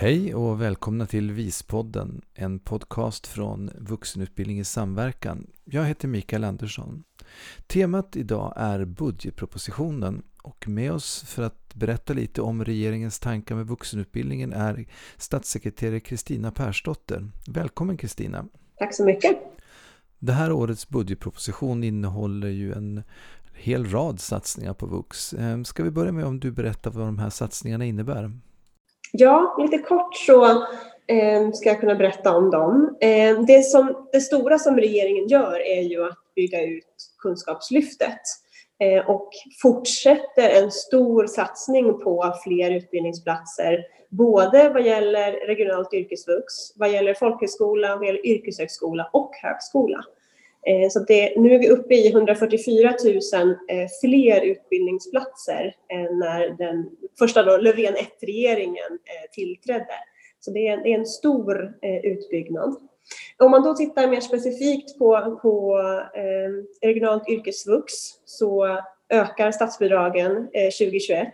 Hej och välkomna till Vispodden, en podcast från Vuxenutbildning i samverkan. Jag heter Mikael Andersson. Temat idag är budgetpropositionen och med oss för att berätta lite om regeringens tankar med vuxenutbildningen är statssekreterare Kristina Persdotter. Välkommen Kristina. Tack så mycket. Det här årets budgetproposition innehåller ju en hel rad satsningar på vux. Ska vi börja med om du berättar vad de här satsningarna innebär? Ja, lite kort så ska jag kunna berätta om dem. Det stora som regeringen gör är ju att bygga ut kunskapslyftet och fortsätter en stor satsning på fler utbildningsplatser, både vad gäller regionalt yrkesvux, vad gäller folkhögskola, vad gäller yrkeshögskola och högskola. Så nu är vi uppe i 144 000 fler utbildningsplatser än när den första Löfven 1-regeringen tillträdde. Så det är en stor utbyggnad. Om man då tittar mer specifikt på regionalt yrkesvux så ökar statsbidragen 2021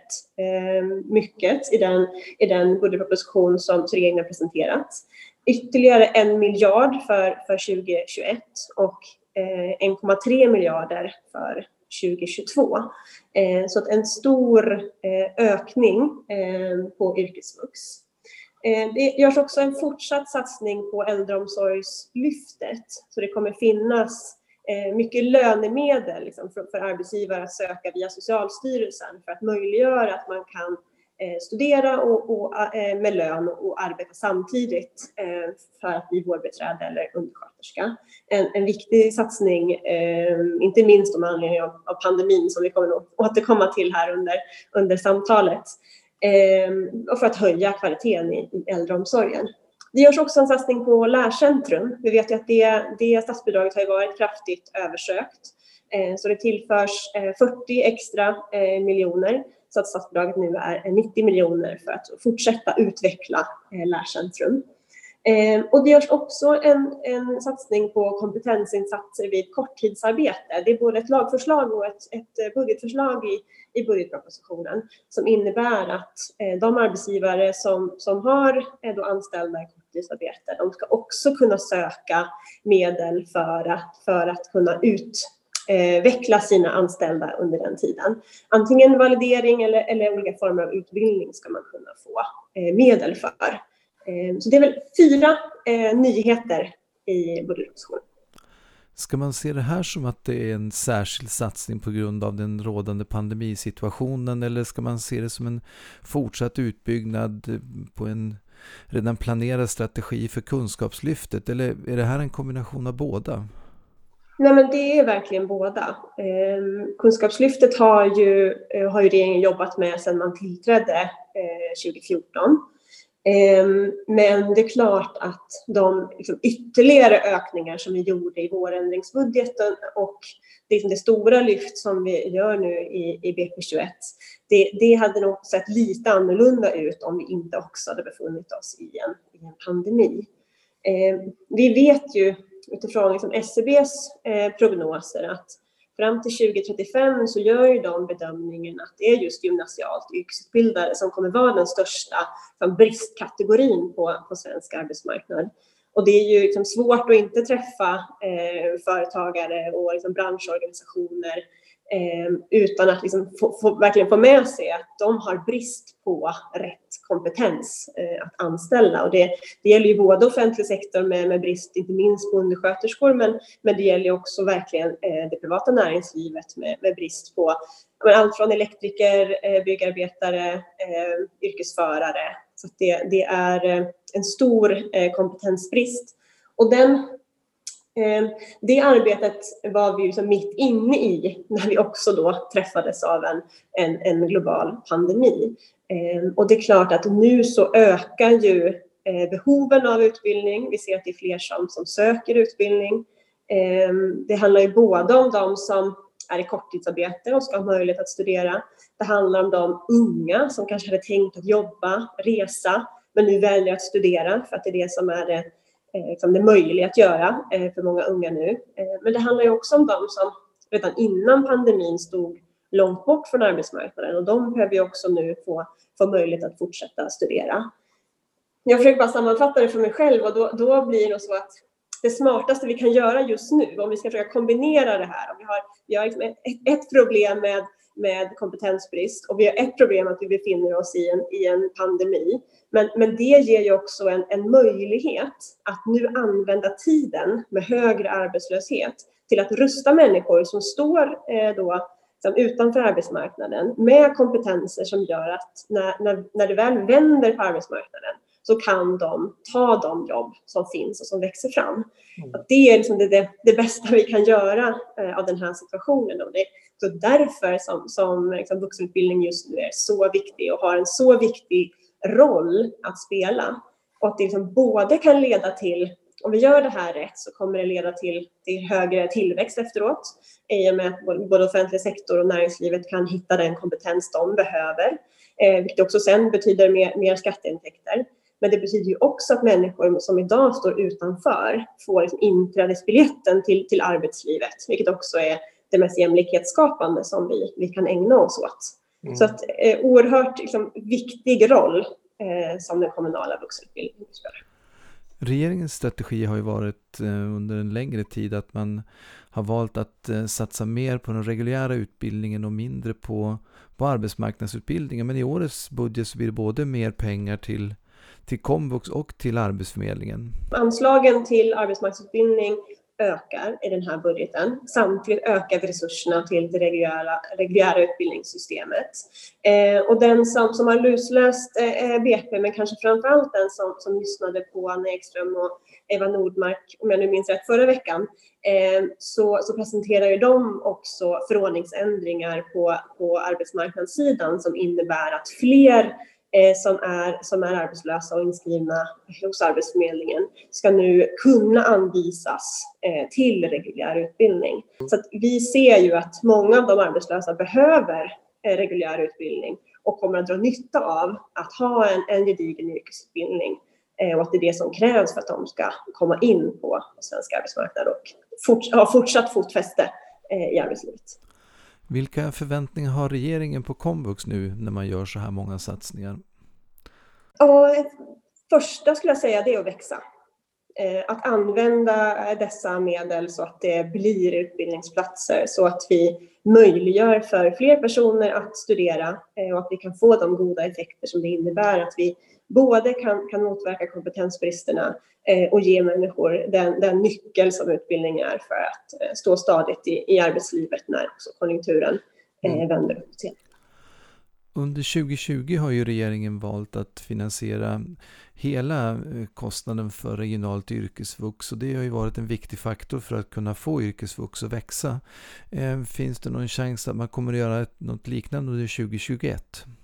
mycket i den budgetproposition som regeringen har presenterat. Ytterligare 1 miljard för 2021 och 1,3 miljarder för 2022. Så att en stor ökning på yrkesvux. Det görs också en fortsatt satsning på äldreomsorgslyftet. Så det kommer finnas mycket lönemedel liksom, för arbetsgivare att söka via Socialstyrelsen för att möjliggöra att man kan studera och med lön och arbeta samtidigt för att bli vårdbiträde eller undersköterska. En viktig satsning, inte minst med anledning av pandemin som vi kommer att återkomma till här under samtalet, och för att höja kvaliteten i äldreomsorgen. Det görs också en satsning på lärcentrum. Vi vet ju att det statsbidraget har varit kraftigt översökt. Så det tillförs 40 extra miljoner. Så att statsbidraget nu är 90 miljoner för att fortsätta utveckla lärcentrum. Och det görs också en satsning på kompetensinsatser vid korttidsarbete. Det är både ett lagförslag och ett budgetförslag i budgetpropositionen som innebär att de arbetsgivare som har då anställda i korttidsarbete, de ska också kunna söka medel för att kunna utveckla sina anställda under den tiden. Antingen validering eller olika former av utbildning ska man kunna få medel för. Så det är väl 4 nyheter i budgetpropositionen. Ska man se det här som att det är en särskild satsning på grund av den rådande pandemisituationen eller ska man se det som en fortsatt utbyggnad på en redan planerad strategi för kunskapslyftet eller är det här en kombination av båda? Nej, men det är verkligen båda. Kunskapslyftet har ju regeringen jobbat med sedan man tillträdde 2014. Men det är klart att de ytterligare ökningar som vi gjorde i vårändringsbudgeten och det stora lyft som vi gör nu i BP21, det hade nog sett lite annorlunda ut om vi inte också hade befunnit oss i en pandemi. Vi vet ju utifrån SCBs prognoser att fram till 2035 så gör ju de bedömningen att det är just gymnasialt yrkesutbildare som kommer vara den största bristkategorin på svensk arbetsmarknad. Och det är ju svårt att inte träffa företagare och branschorganisationer utan att verkligen få med sig att de har brist på rätt kompetens att anställa. Och det gäller ju både offentlig sektor med brist inte minst på undersköterskor men det gäller också verkligen det privata näringslivet med brist på allt från elektriker, byggarbetare, yrkesförare. Så det är en stor kompetensbrist. Och det arbetet var vi mitt inne i när vi också då träffades av en global pandemi. Och det är klart att nu så ökar ju behoven av utbildning. Vi ser att det är fler som söker utbildning. Det handlar ju både om de som är i korttidsarbete och ska ha möjlighet att studera. Det handlar om de unga som kanske hade tänkt att jobba, resa, men nu väljer att studera för att det är det som är det möjliga att göra för många unga nu. Men det handlar ju också om de som redan innan pandemin stod långt bort från arbetsmarknaden och de behöver ju också nu få möjlighet att fortsätta studera. Jag försöker bara sammanfatta det för mig själv, och då blir det nog så att det smartaste vi kan göra just nu, om vi ska försöka kombinera det här, vi har liksom ett problem med kompetensbrist, och vi har ett problem att vi befinner oss i en pandemi. Men det ger ju också en möjlighet att nu använda tiden med högre arbetslöshet till att rusta människor som står utanför arbetsmarknaden med kompetenser som gör att när det väl vänder på arbetsmarknaden så kan de ta de jobb som finns och som växer fram. Att det är liksom det bästa vi kan göra av den här situationen. Och det är så därför som liksom vuxenutbildning just nu är så viktig och har en så viktig roll att spela. Och att det liksom både kan leda till, om vi gör det här rätt, så kommer det leda till högre tillväxt efteråt. I och med att både offentlig sektor och näringslivet kan hitta den kompetens de behöver. Vilket också sen betyder mer skatteintäkter. Men det betyder ju också att människor som idag står utanför får liksom inträdesbiljetten till arbetslivet. Vilket också är det mest jämlikhetsskapande som vi kan ägna oss åt. Så att oerhört liksom, viktig roll som den kommunala vuxenutbildningen spelar. Regeringens strategi har ju varit under en längre tid att man har valt att satsa mer på den reguljära utbildningen och mindre på arbetsmarknadsutbildningen. Men i årets budget så blir det både mer pengar till komvux och till Arbetsförmedlingen. Anslagen till arbetsmarknadsutbildning ökar i den här budgeten. Samtidigt ökar resurserna till det reguljära utbildningssystemet. Och den som har lusläst BP, men kanske framförallt den som lyssnade på Anna Ekström och Eva Nordmark, om jag nu minns rätt, förra veckan, så presenterar ju de också förordningsändringar på arbetsmarknadssidan som innebär att fler som är arbetslösa och inskrivna hos Arbetsförmedlingen ska nu kunna anvisas till reguljär utbildning. Så att vi ser ju att många av de arbetslösa behöver reguljär utbildning och kommer att dra nytta av att ha en gedigen yrkesutbildning, och att det är det som krävs för att de ska komma in på svensk arbetsmarknad och ha fortsatt fotfäste i arbetslivet. Vilka förväntningar har regeringen på komvux nu när man gör så här många satsningar? Första skulle jag säga, det är att växa. Att använda dessa medel så att det blir utbildningsplatser, så att vi möjliggör för fler personer att studera och att vi kan få de goda effekter som det innebär att vi både kan motverka kompetensbristerna och ge människor den nyckel som utbildning är för att stå stadigt i arbetslivet när också konjunkturen vänder uppåt igen. Under 2020 har ju regeringen valt att finansiera hela kostnaden för regionalt yrkesvux, och det har ju varit en viktig faktor för att kunna få yrkesvux att växa. Finns det någon chans att man kommer att göra något liknande under 2021?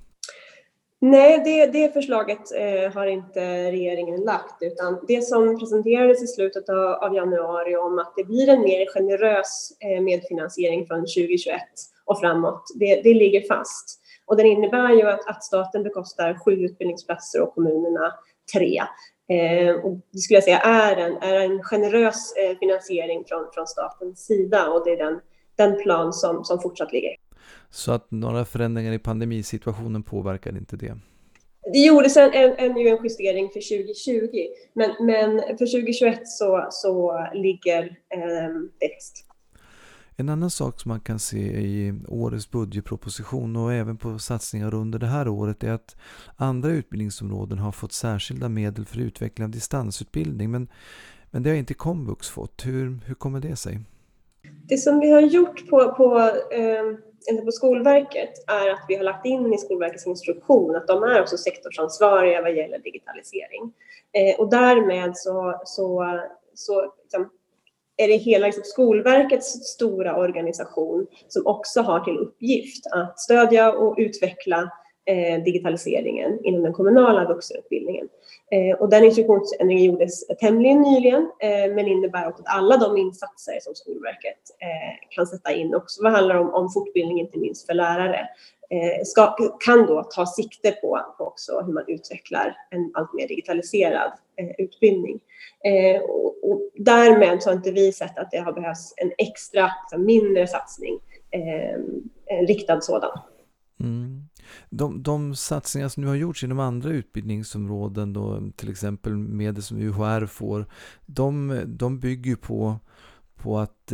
Nej, det förslaget har inte regeringen lagt, utan det som presenterades i slutet av januari om att det blir en mer generös medfinansiering från 2021 och framåt, det ligger fast. Och den innebär ju att staten bekostar 7 utbildningsplatser och kommunerna 3. Och det skulle jag säga är en generös finansiering från statens sida, och det är den plan som fortsatt ligger. Så att några förändringar i pandemisituationen påverkar inte det? Det gjordes en justering för 2020, men för 2021 så ligger det fast. En annan sak som man kan se i årets budgetproposition och även på satsningar under det här året är att andra utbildningsområden har fått särskilda medel för utveckling av distansutbildning, men det har inte komvux fått. Hur kommer det sig? Det som vi har gjort på Skolverket är att vi har lagt in i Skolverkets instruktion att de är också sektorsansvariga vad gäller digitalisering. Och därmed så är det hela Skolverkets stora organisation som också har till uppgift att stödja och utveckla digitaliseringen inom den kommunala vuxenutbildningen. Och den instruktionsändringen gjordes tämligen nyligen, men innebär också att alla de insatser som Skolverket kan sätta in också, vad handlar om fortbildning inte minst för lärare, kan då ta sikte på också hur man utvecklar en allt mer digitaliserad utbildning. Och därmed så har inte vi sett att det har behövts en extra mindre satsning, en riktad sådan. De satsningar som nu har gjorts inom andra utbildningsområden, då, till exempel medel som UHR får, de bygger ju på att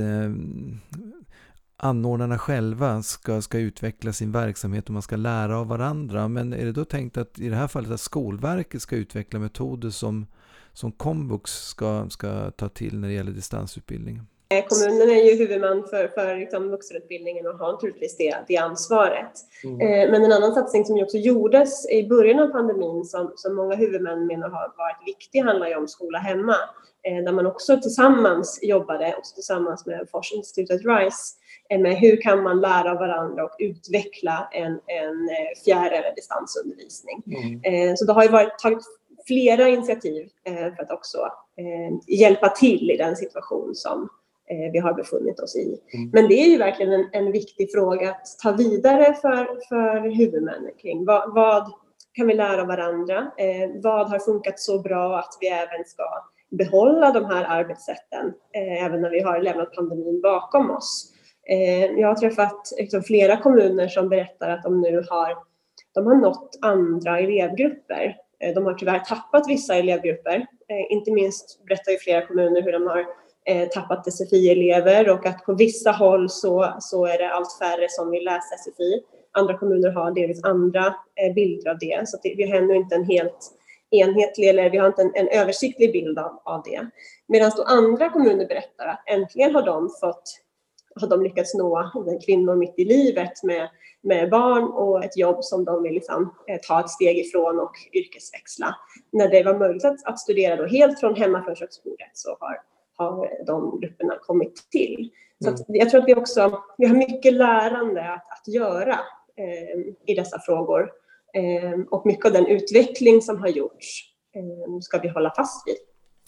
anordnarna själva ska utveckla sin verksamhet och man ska lära av varandra. Men är det då tänkt att i det här fallet att Skolverket ska utveckla metoder som komvux ska ta till när det gäller distansutbildning? Kommunen är ju huvudman för liksom vuxenutbildningen och har naturligtvis det ansvaret. Men en annan satsning som också gjordes i början av pandemin som många huvudmän menar har varit viktig handlar ju om skola hemma. Där man också tillsammans jobbade, också tillsammans med forskningsinstitutet RISE, med hur kan man lära av varandra och utveckla en fjärr- eller distansundervisning. Så det har ju tagit flera initiativ för att också hjälpa till i den situation som vi har befunnit oss i. Men det är ju verkligen en viktig fråga att ta vidare för huvudmännen kring vad kan vi lära varandra? Vad har funkat så bra att vi även ska behålla de här arbetssätten även när vi har lämnat pandemin bakom oss? Jag har träffat flera kommuner som berättar att de nu har nått andra elevgrupper. De har tyvärr tappat vissa elevgrupper. Inte minst berättar ju flera kommuner hur de har tappat SFI-elever och att på vissa håll så är det allt färre som vill läsa SFI. Andra kommuner har delvis andra bilder av det. Så vi har ännu inte en helt enhetlig, eller vi har inte en översiktlig bild av det. Medan då andra kommuner berättar att äntligen har de lyckats nå kvinnor mitt i livet med barn och ett jobb som de vill liksom ta ett steg ifrån och yrkesväxla. När det var möjligt att studera då helt från hemma från köksbordet så har de grupperna kommit till. Så att jag tror att vi har mycket lärande att göra i dessa frågor. Och mycket av den utveckling som har gjorts ska vi hålla fast vid.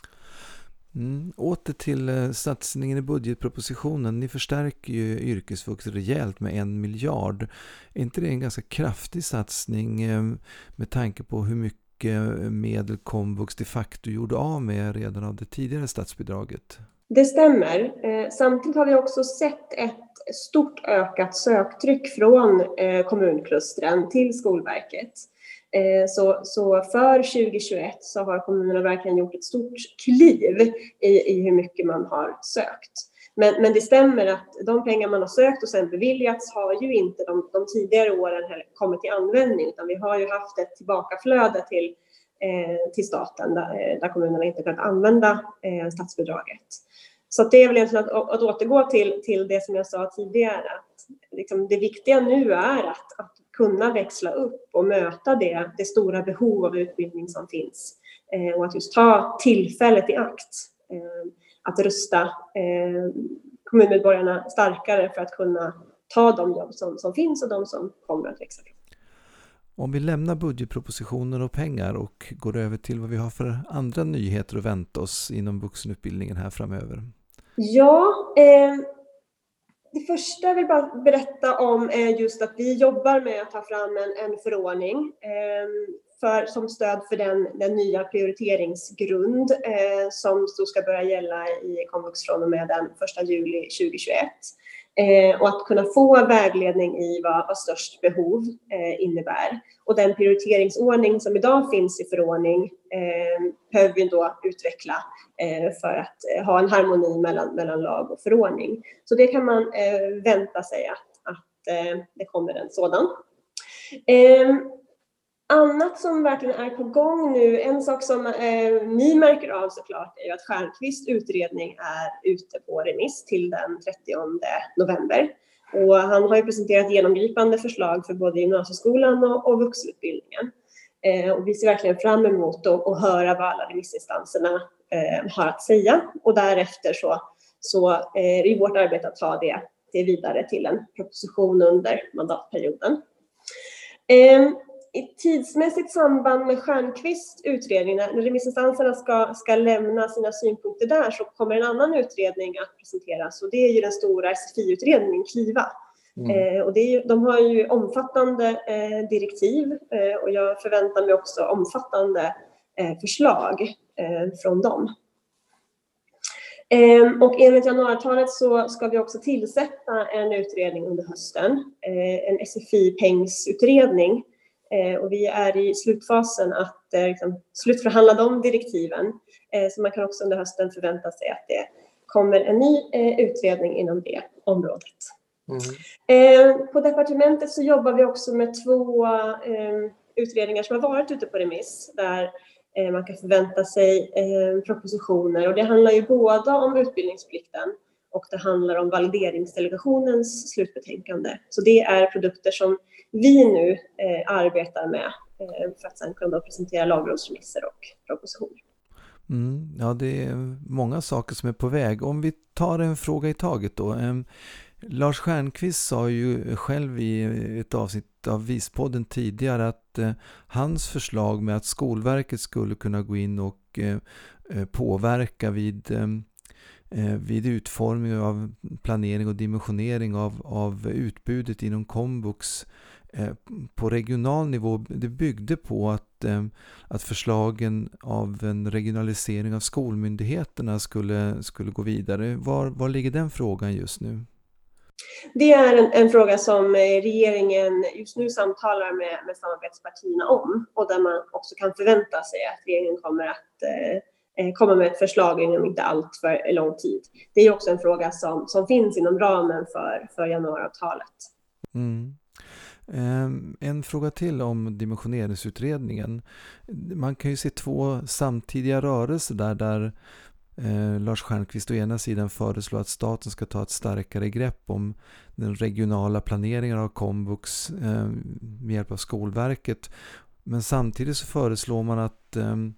Åter till satsningen i budgetpropositionen. Ni förstärker ju yrkesvux rejält med 1 miljard. Är inte det en ganska kraftig satsning med tanke på hur mycket medel komvux de facto gjorde av med redan av det tidigare statsbidraget? Det stämmer. Samtidigt har vi också sett ett stort ökat söktryck från kommunklustren till Skolverket. Så för 2021 så har kommunerna verkligen gjort ett stort kliv i hur mycket man har sökt. Men det stämmer att de pengar man har sökt och sen beviljats har ju inte de tidigare åren heller kommit till användning. Utan vi har ju haft ett tillbakaflöde till staten där kommunerna inte kunnat använda statsbidraget. Så det är väl egentligen att återgå till det som jag sa tidigare. Att liksom det viktiga nu är att kunna växla upp och möta det stora behov av utbildning som finns. Och att just ta tillfället i akt. Att rusta kommunmedborgarna starkare för att kunna ta de jobb som finns och de som kommer att växa. Om vi lämnar budgetpropositionen och pengar och går över till vad vi har för andra nyheter att vänta oss inom vuxenutbildningen här framöver. Ja, det första jag vill bara berätta om är just att vi jobbar med att ta fram en förordning som stöd för den nya prioriteringsgrund som då ska börja gälla i komvux från och med den 1 juli 2021. Och att kunna få vägledning i vad störst behov innebär. Och den prioriteringsordning som idag finns i förordning behöver vi då utveckla för att ha en harmoni mellan lag och förordning. Så det kan man vänta sig att det kommer en sådan. Annat som verkligen är på gång nu, en sak som ni märker av såklart är att Stjernquists utredning är ute på remiss till den 30 november. Och han har ju presenterat genomgripande förslag för både gymnasieskolan och vuxenutbildningen. Och vi ser verkligen fram emot att höra vad alla remissinstanserna har att säga. Och därefter så är det vårt arbete att ta det vidare till en proposition under mandatperioden. I tidsmässigt samband med Stjernquists utredning, när remissinstanserna ska lämna sina synpunkter där, så kommer en annan utredning att presenteras. Och det är ju den stora SFI-utredningen, KLIVA. Och de har ju omfattande direktiv och jag förväntar mig också omfattande förslag från dem. Och enligt januariavtalet så ska vi också tillsätta en utredning under hösten, en SFI-pengsutredning. Och vi är i slutfasen att slutförhandla de direktiven. Så man kan också under hösten förvänta sig att det kommer en ny utredning inom det området. På departementet så jobbar vi också med 2 utredningar som har varit ute på remiss där man kan förvänta sig propositioner. Och det handlar ju både om utbildningsplikten och det handlar om valideringsdelegationens slutbetänkande. Så det är produkter som vi nu arbetar med för att sedan kunna presentera lagrådsremisser och propositioner. Ja, det är många saker som är på väg. Om vi tar en fråga i taget då. Lars Stjernkvist sa ju själv i ett avsnitt av Vispodden tidigare att hans förslag med att Skolverket skulle kunna gå in och påverka vid utformning av planering och dimensionering av utbudet inom komvux på regional nivå, det byggde på att förslagen av en regionalisering av skolmyndigheterna skulle gå vidare. Var ligger den frågan just nu? Det är en fråga som regeringen just nu samtalar med samarbetspartierna om och där man också kan förvänta sig att regeringen kommer att komma med ett förslag inom inte allt för lång tid. Det är också en fråga som finns inom ramen för januariavtalet. En fråga till om dimensioneringsutredningen. Man kan ju se 2 samtidiga rörelser där Lars Stjernkvist å ena sidan föreslår att staten ska ta ett starkare grepp om den regionala planeringen av komvux med hjälp av Skolverket. Men samtidigt så föreslår man att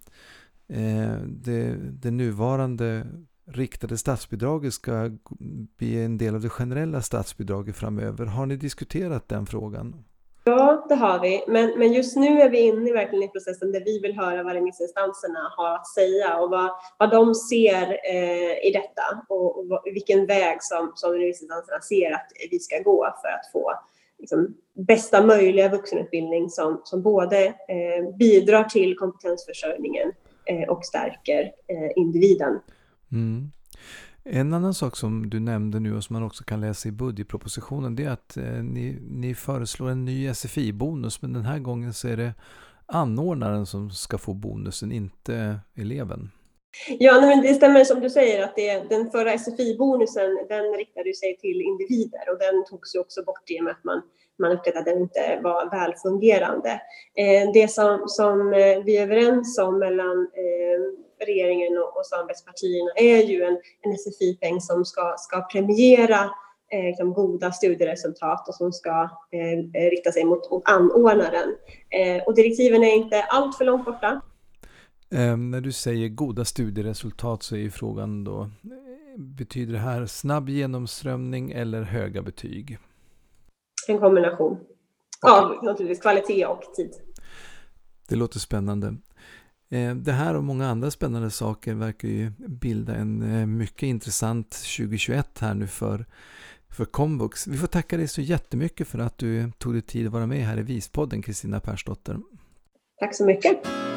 det nuvarande riktade statsbidraget ska bli en del av det generella statsbidraget framöver. Har ni diskuterat den frågan? Ja, det har vi. Men just nu är vi inne verkligen i processen där vi vill höra vad remissinstanserna har att säga och vad de ser i detta och vilken väg som remissinstanserna ser att vi ska gå för att få bästa möjliga vuxenutbildning som både bidrar till kompetensförsörjningen och stärker individen. En annan sak som du nämnde nu och som man också kan läsa i budgetpropositionen, det är att ni föreslår en ny SFI-bonus, men den här gången så är det anordnaren som ska få bonusen, inte eleven. Ja, men det stämmer som du säger att den förra SFI-bonusen den riktade sig till individer och den togs ju också bort i och med att man upptäckte att den inte var välfungerande. Det som vi är överens om mellan regeringen och samarbetspartierna är ju en SFI-peng som ska premiera goda studieresultat och som ska rikta sig mot anordnaren. Och direktiven är inte allt för långt borta. När du säger goda studieresultat så är ju frågan då, betyder det här snabb genomströmning eller höga betyg? En kombination. Ja, naturligtvis kvalitet och tid. Det låter spännande. Det här och många andra spännande saker verkar ju bilda en mycket intressant 2021 här nu för komvux. Vi får tacka dig så jättemycket för att du tog dig tid att vara med här i Vispodden, Kristina Persdotter. Tack så mycket.